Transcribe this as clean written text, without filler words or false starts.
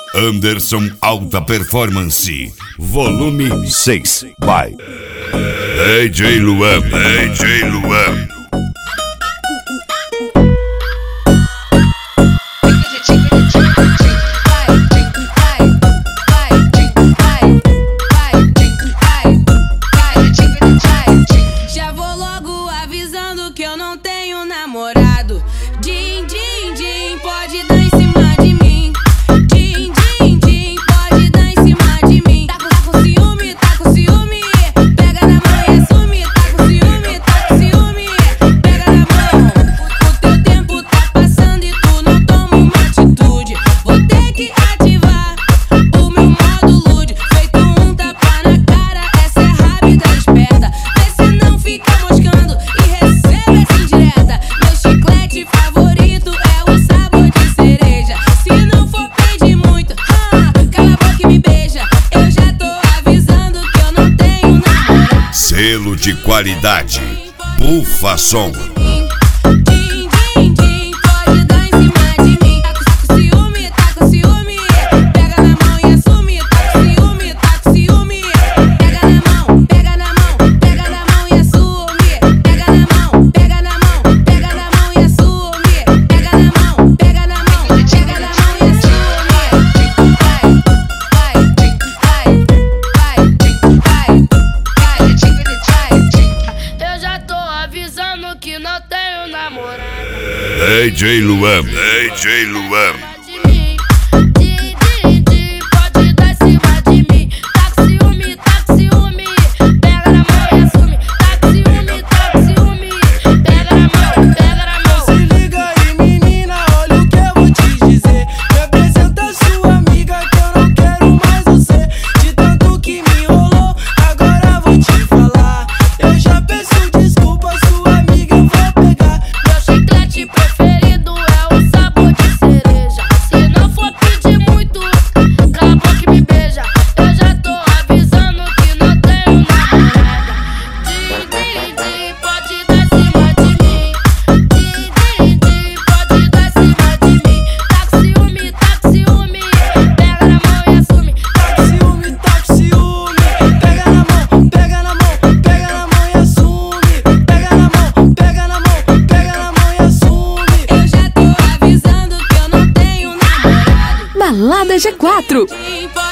Anderson Alta Performance, volume 6, vai. DJ Luan, DJ Luan. Já vou logo avisando que eu não tenho namorado. Din, din, din, pode dar em cima de mim. Din, din, din, pode dar em cima de mim. Tá com ciúme, tá com ciúme. Pega na mão e assume. Tá com ciúme, tá com ciúme. Pega na mão. O teu tempo tá passando e tu não toma uma atitude. Vou ter que ativar o meu modo lude. Feito um tapa na cara, essa é rápida e esperta. Vê se não fica moscando e recebe essa indireta. Meu chiclete favorito é o sabor de cereja. Se não for pedir muito, cala a boca e me beija. Eu já tô avisando que eu não tenho namorado. Selo de qualidade, Bufa Som. Din, din, din, pode dar em cima de mim. Tá com ciúme, tá com ciúme. Pega na mão e assume. Tá com ciúme, tá com ciúme. Pega na mão, pega na mão, pega na mão e assume. Pega na mão, pega na mão, pega na mão e assume. Pega na mão, pega na mão, pega na mão e assume. Eu já tô avisando que não tenho namorado. DJ Luan, DJ Luan. De mim, pode dar em cima de mim. Tá com ciúme, tá com ciúme. Pega na mão e assume. Tá com ciúme, tá com ciúme. Pega na mão, pega na mão. Se liga aí, menina, olha o que eu vou te dizer. Me apresenta sua amiga que eu não quero mais você. De tanto que me enrolou, agora vou te falar. Eu já peço desculpa, sua amiga eu vou pegar. Meu chiclete preferido é o sabor de cereja. Se não for pedir muito, cala a boca e me beija. Eu já tô avisando que não tenho namorada. Din, din, din, pode dar em cima de mim. Din, din, din, pode dar em cima de mim. Tá com ciúme, tá com ciúme. Pega na mão e assume. Tá com ciúme, tá com ciúme. Pega na mão, pega na mão, pega na mão e assume. Pega na mão, pega na mão, pega na mão e assume. Eu já tô avisando que eu não tenho namorado. Balada G4. Din,